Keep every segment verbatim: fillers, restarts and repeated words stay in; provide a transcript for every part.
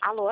Alô?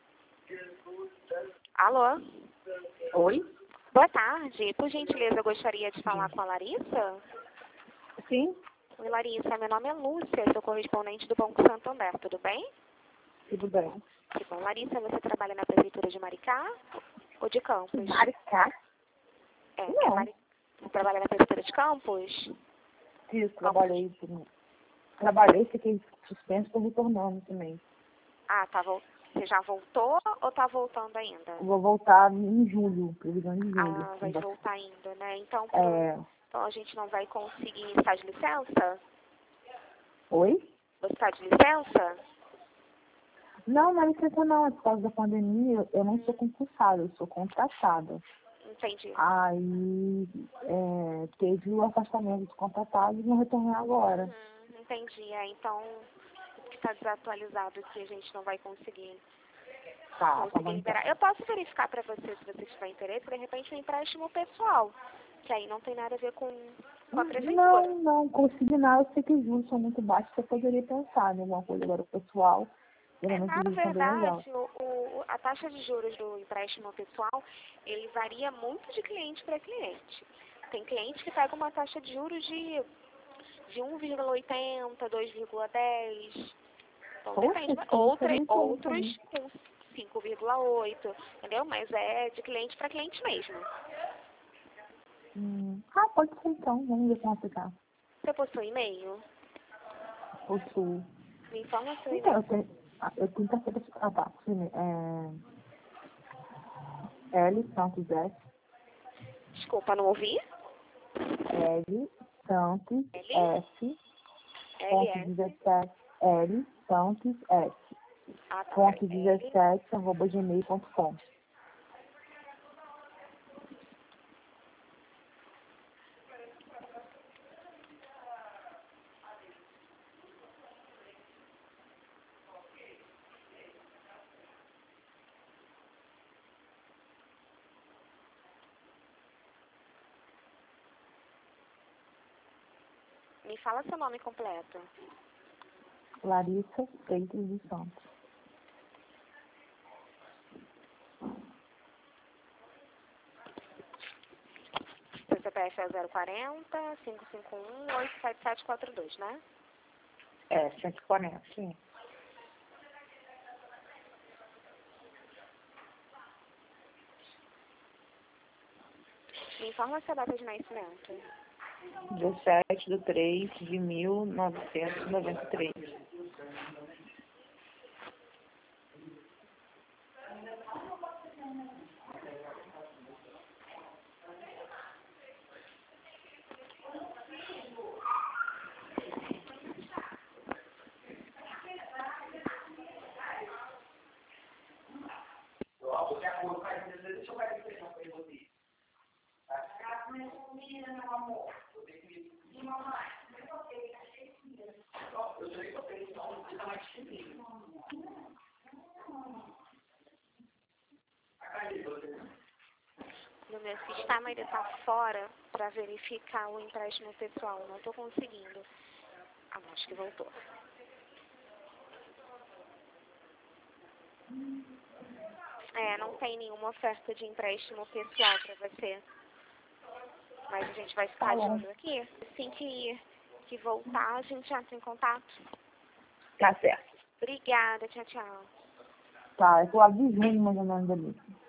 Alô? Oi? Boa tarde. Por gentileza, eu gostaria de falar com a Larissa? Sim, Oi, Larissa. Meu nome é Lúcia, sou correspondente do Banco Santander. Tudo bem? tudo bem. Que bom. Larissa, você trabalha na Prefeitura de Maricá ou de Campos? Maricá? É, é Não. Mari... Você trabalha na Prefeitura de Campos? Isso, trabalhei. por- Trabalhei, fiquei suspenso, estou retornando também. Ah, tá. Vol... Você já voltou ou tá voltando ainda? Eu vou voltar em julho, previsão de julho. Ah, vai voltar ainda, né? Então, por... É... então a gente não vai conseguir estar de licença? Oi? Você está de licença? Não, não é licença não, é por causa da pandemia, eu não sou concursada, eu sou contratada. Entendi. Aí é, teve o afastamento dos contratados e vou retornar agora. Hum, entendi. É, então, que está desatualizado que a gente não vai conseguir, Tá, tá conseguir bom então. liberar. Eu posso verificar para você se você tiver interesse, de repente um empréstimo pessoal, que aí não tem nada a ver com, com a prefeitura. Não, não, consignar, eu sei que os juros são muito baixos, eu poderia pensar em alguma coisa agora pessoal. É, Geralmente na os juros são bem legais. verdade, o, o, a taxa de juros do empréstimo pessoal, ele varia muito de cliente para cliente. Tem cliente que pega uma taxa de juros de, de um vírgula oitenta, dois vírgula dez. Então Poxa, depende. isso é Outra, excelente aí outros também. com cinco vírgula oito, entendeu? Mas é de cliente para cliente mesmo. Hum. Ah, pode ser então, vamos ver como ficar. Você possui e-mail? Possuo. Me informa seu Então, e-mail. eu tenho. Ah, eu tenho que ter. Ah, tá. Sim, é. L Santos S. Desculpa, não ouvi? L Santos L? S. L, Ponto S. dezessete. L Santos S. Ah, tá. Ponto Peraí. L. dezessete arroba gmail ponto com. Me fala seu nome completo. Larissa Freitas dos Santos. Seu C P F é zero quarenta, cinco cinco um, oito sete sete quatro dois, né? É, cento e quarenta, sim. Me informa sua data de nascimento. dezessete de três de mil novecentos e noventa e três. No meu sistema ele está fora para verificar o empréstimo pessoal. Não estou conseguindo. Ah, acho que voltou. É, não tem nenhuma oferta de empréstimo pessoal para você. Mas a gente vai ficar Tá de bom. olho aqui. Assim que, que voltar, a gente entra em contato. Tá certo. Obrigada, tchau, tchau. Tá, eu tô lá de junho mais ou menos ali.